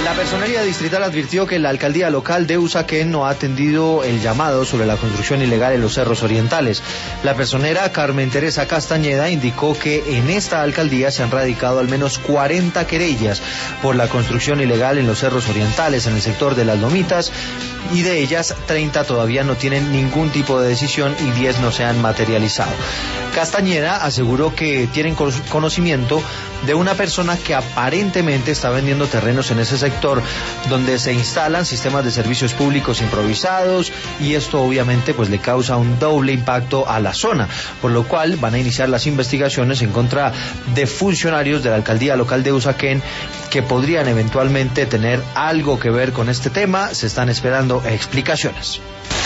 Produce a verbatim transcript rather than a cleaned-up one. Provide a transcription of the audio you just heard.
La Personería Distrital advirtió que la alcaldía local de Usaquén no ha atendido el llamado sobre la construcción ilegal en los cerros orientales. La personera Carmen Teresa Castañeda indicó que en esta alcaldía se han radicado al menos cuarenta querellas por la construcción ilegal en los cerros orientales, en el sector de las Lomitas, y de ellas treinta todavía no tienen ningún tipo de decisión y diez no se han materializado. Castañeda aseguró que tienen conocimiento de una persona que aparentemente está vendiendo terrenos en ese sector donde se instalan sistemas de servicios públicos improvisados, y esto obviamente pues le causa un doble impacto a la zona, por lo cual van a iniciar las investigaciones en contra de funcionarios de la alcaldía local de Usaquén que podrían eventualmente tener algo que ver con este tema. Se están esperando explicaciones.